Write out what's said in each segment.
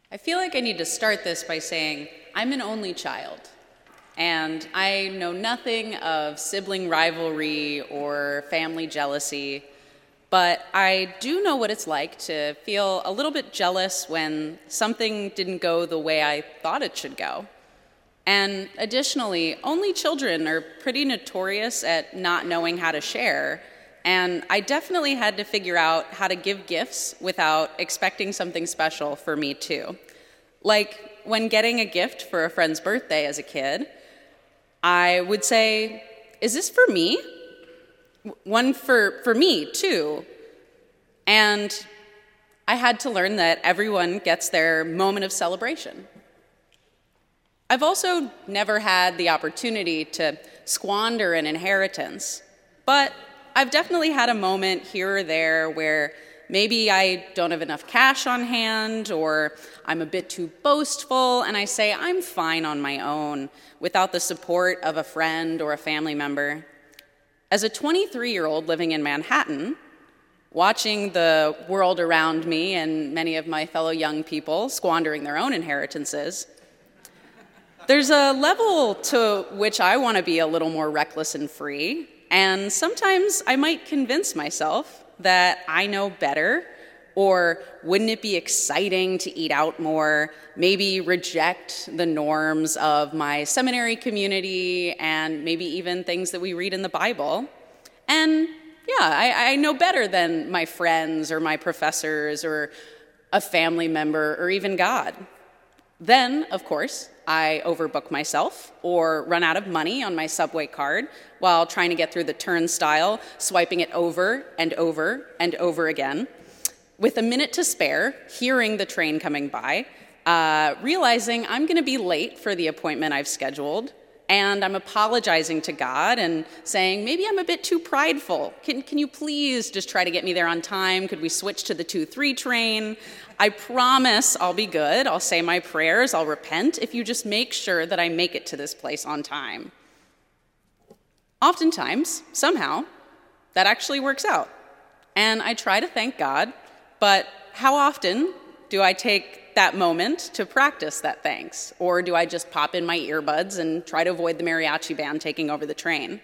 I feel like I need to start this by saying I'm an only child, and I know nothing of sibling rivalry or family jealousy, but I do know what it's like to feel a little bit jealous when something didn't go the way I thought it should go. And additionally, only children are pretty notorious at not knowing how to share, and I definitely had to figure out how to give gifts without expecting something special for me too. Like when getting a gift for a friend's birthday as a kid, I would say, "Is this for me?" One for me too. And I had to learn that everyone gets their moment of celebration. I've also never had the opportunity to squander an inheritance, but I've definitely had a moment here or there where maybe I don't have enough cash on hand, or I'm a bit too boastful, and I say I'm fine on my own without the support of a friend or a family member. As a 23-year-old living in Manhattan, watching the world around me and many of my fellow young people squandering their own inheritances, there's a level to which I want to be a little more reckless and free, and sometimes I might convince myself that I know better, or wouldn't it be exciting to eat out more, maybe reject the norms of my seminary community and maybe even things that we read in the Bible. And I know better than my friends or my professors or a family member or even God. Then, of course, I overbook myself or run out of money on my subway card while trying to get through the turnstile, swiping it over and over and over again. With a minute to spare, hearing the train coming by, realizing I'm going to be late for the appointment I've scheduled, and I'm apologizing to God and saying, maybe I'm a bit too prideful. Can you please just try to get me there on time? Could we switch to the 2:03 train? I promise I'll be good. I'll say my prayers. I'll repent if you just make sure that I make it to this place on time. Oftentimes, somehow, that actually works out. And I try to thank God, but how often do I take that moment to practice that thanks? Or do I just pop in my earbuds and try to avoid the mariachi band taking over the train?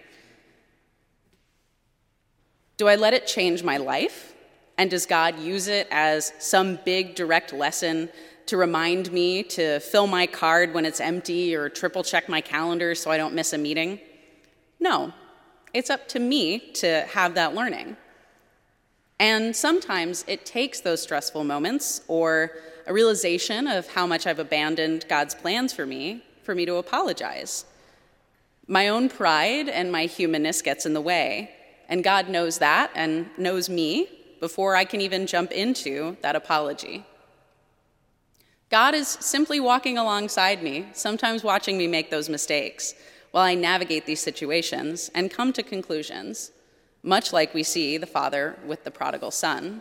Do I let it change my life? And does God use it as some big direct lesson to remind me to fill my card when it's empty or triple check my calendar so I don't miss a meeting? No, it's up to me to have that learning. And sometimes it takes those stressful moments or a realization of how much I've abandoned God's plans for me to apologize. My own pride and my humanness gets in the way, and God knows that and knows me before I can even jump into that apology. God is simply walking alongside me, sometimes watching me make those mistakes, while I navigate these situations and come to conclusions, much like we see the father with the prodigal son.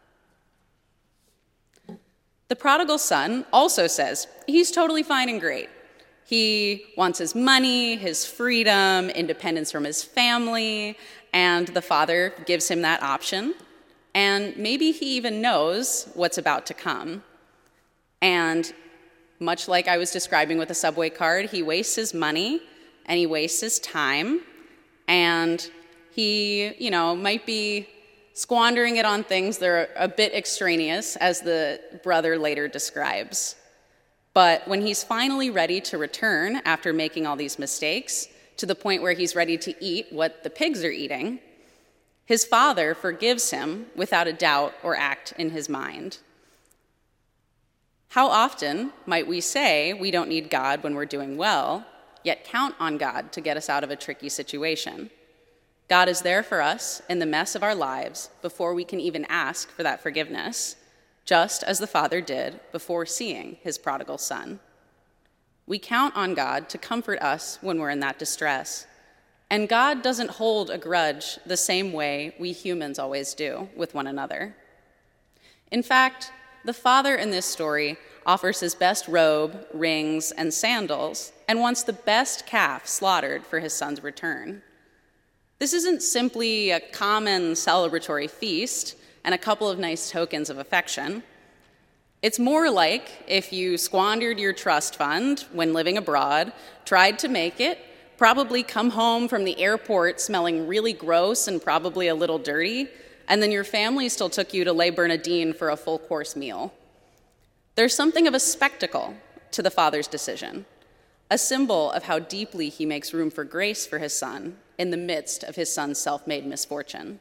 The prodigal son also says he's totally fine and great. He wants his money, his freedom, independence from his family, and the father gives him that option. And maybe he even knows what's about to come. And much like I was describing with the subway card, he wastes his money and he wastes his time, and he, might be squandering it on things that are a bit extraneous, as the brother later describes. But when he's finally ready to return after making all these mistakes, to the point where he's ready to eat what the pigs are eating, his father forgives him without a doubt or act in his mind. How often might we say we don't need God when we're doing well, yet count on God to get us out of a tricky situation? God is there for us in the mess of our lives before we can even ask for that forgiveness, just as the father did before seeing his prodigal son. We count on God to comfort us when we're in that distress. And God doesn't hold a grudge the same way we humans always do with one another. In fact, the father in this story offers his best robe, rings, and sandals, and wants the best calf slaughtered for his son's return. This isn't simply a common celebratory feast and a couple of nice tokens of affection. It's more like if you squandered your trust fund when living abroad, tried to make it, probably come home from the airport smelling really gross and probably a little dirty, and then your family still took you to Les Bernardines for a full-course meal. There's something of a spectacle to the Father's decision, a symbol of how deeply he makes room for grace for his Son in the midst of his Son's self-made misfortune.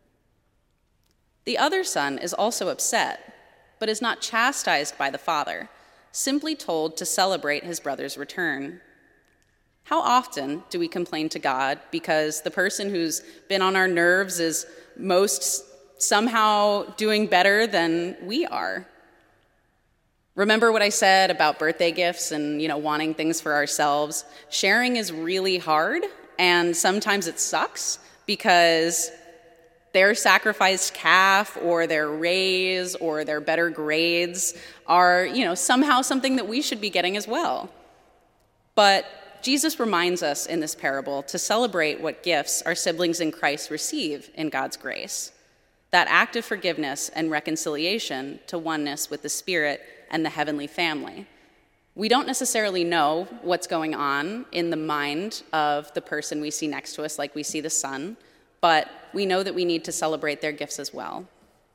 The other son is also upset, but is not chastised by the Father, simply told to celebrate his brother's return. How often do we complain to God because the person who's been on our nerves is most somehow doing better than we are? Remember what I said about birthday gifts and, wanting things for ourselves? Sharing is really hard, and sometimes it sucks because their sacrificed calf or their raise or their better grades are, somehow something that we should be getting as well. But Jesus reminds us in this parable to celebrate what gifts our siblings in Christ receive in God's grace, that act of forgiveness and reconciliation to oneness with the Spirit and the heavenly family. We don't necessarily know what's going on in the mind of the person we see next to us, like we see the Son, but we know that we need to celebrate their gifts as well.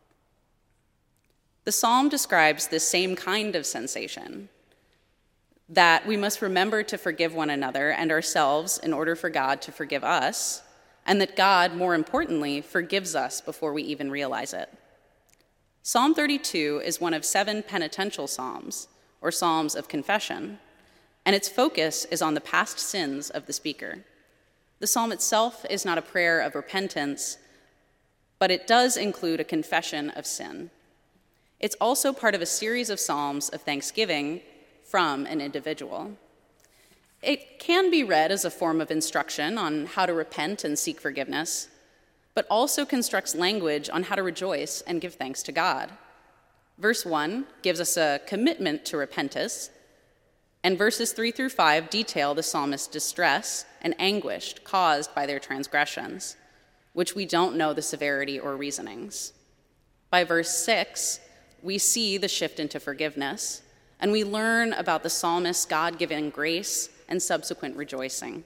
The psalm describes this same kind of sensation, that we must remember to forgive one another and ourselves in order for God to forgive us, and that God, more importantly, forgives us before we even realize it. Psalm 32 is one of 7 penitential psalms, or psalms of confession, and its focus is on the past sins of the speaker. The psalm itself is not a prayer of repentance, but it does include a confession of sin. It's also part of a series of psalms of thanksgiving from an individual. It can be read as a form of instruction on how to repent and seek forgiveness, but also constructs language on how to rejoice and give thanks to God. Verse 1 gives us a commitment to repentance, and verses 3 through 5 detail the psalmist's distress and anguish caused by their transgressions, which we don't know the severity or reasonings. By verse 6, we see the shift into forgiveness, and we learn about the psalmist's God-given grace and subsequent rejoicing.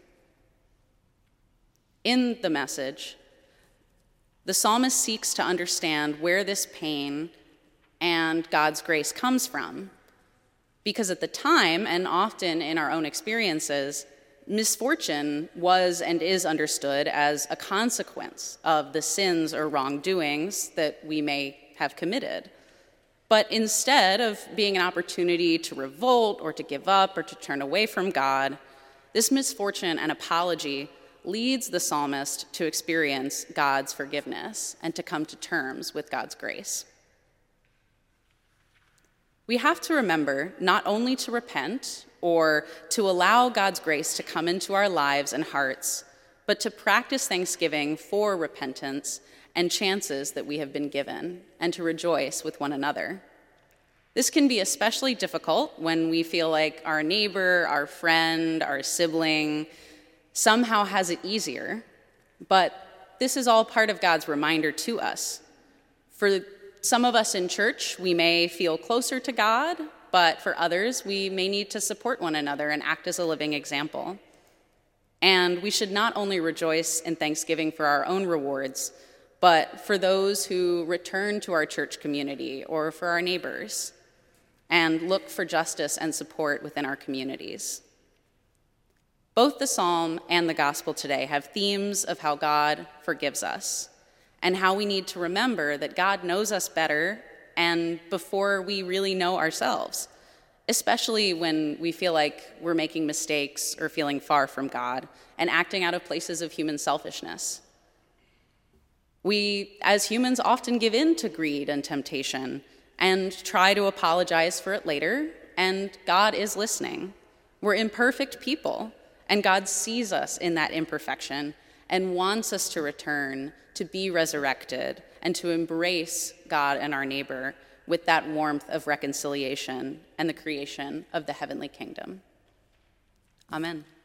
In the message, the psalmist seeks to understand where this pain and God's grace comes from, because at the time, and often in our own experiences, misfortune was and is understood as a consequence of the sins or wrongdoings that we may have committed. But instead of being an opportunity to revolt or to give up or to turn away from God, this misfortune and apology leads the psalmist to experience God's forgiveness and to come to terms with God's grace. We have to remember not only to repent or to allow God's grace to come into our lives and hearts, but to practice thanksgiving for repentance and chances that we have been given, and to rejoice with one another. This can be especially difficult when we feel like our neighbor, our friend, our sibling somehow has it easier, but this is all part of God's reminder to us. For some of us in church, we may feel closer to God, but for others, we may need to support one another and act as a living example. And we should not only rejoice in thanksgiving for our own rewards, but for those who return to our church community or for our neighbors, and look for justice and support within our communities. Both the psalm and the gospel today have themes of how God forgives us and how we need to remember that God knows us better and before we really know ourselves, especially when we feel like we're making mistakes or feeling far from God and acting out of places of human selfishness. We, as humans, often give in to greed and temptation and try to apologize for it later, and God is listening. We're imperfect people, and God sees us in that imperfection and wants us to return, to be resurrected, and to embrace God and our neighbor with that warmth of reconciliation and the creation of the heavenly kingdom. Amen.